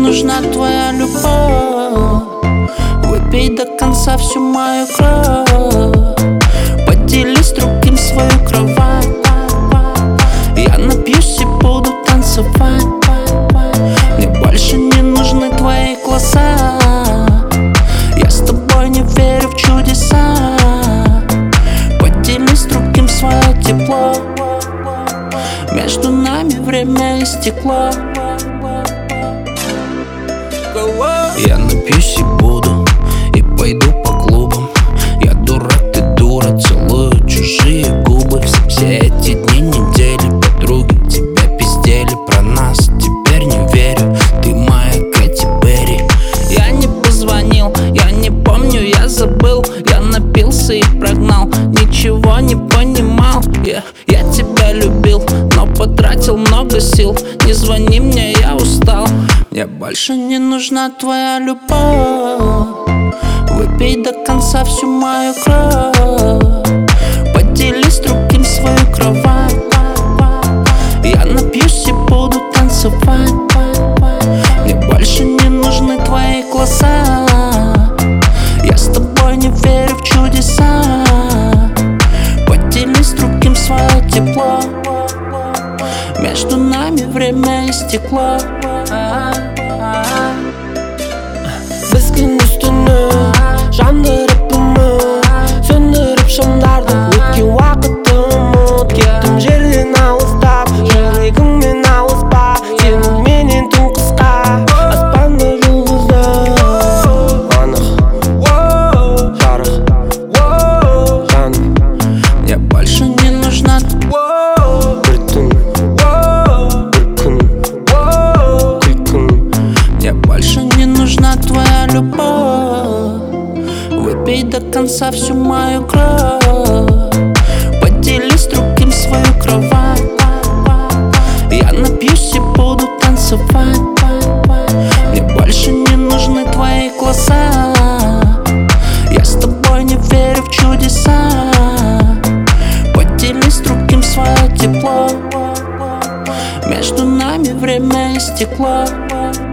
нужна твоя любовь. Выпей до конца всю мою кровь. Поделись другим свою кровать. Я напьюсь и буду танцевать. Мне больше не нужны твои глаза. Я с тобой не верю в чудеса. Поделись другим свое тепло. Между нами время истекло. Я напьюсь и буду, и пойду по клубам. Я дурак, ты дура, целую чужие губы. Все эти дни, недели, подруги тебя пиздели про нас. Теперь не верю, ты моя Кэти Перри. Я не позвонил, я не помню, я забыл. Я напился и прогнал, ничего не понимал. Я тебя любил, но потратил много сил. Не звони мне, я устал. Мне больше не нужна твоя любовь. Выпей до конца всю мою кровь. Поделись другим свою кровать. Я напьюсь и буду танцевать. Мне больше не нужны твои глаза. Я с тобой не верю в чудеса. Поделись другим свое тепло. Между нами время истекло. Біз күн үстіне жандырып үміт, сөндіріп шамдарды. Өткен уақытты ұмыт, кеттім жерден алыстап. Жүрегіңмен алыспа, сенің менен түн қысқа. Аспанда жұлдыздар анық, жарық, жаным. Мне больше не нужна Бір түн, бір күн, күлкің. Мне больше не нужна твоя любовь. Выпей до конца всю мою кровь. Поделись другим свою кровать. Я напьюсь и буду танцевать. Мне больше не нужны твои глаза. Я с тобой не верю в чудеса. Поделись другим свое тепло. Между нами время истекло.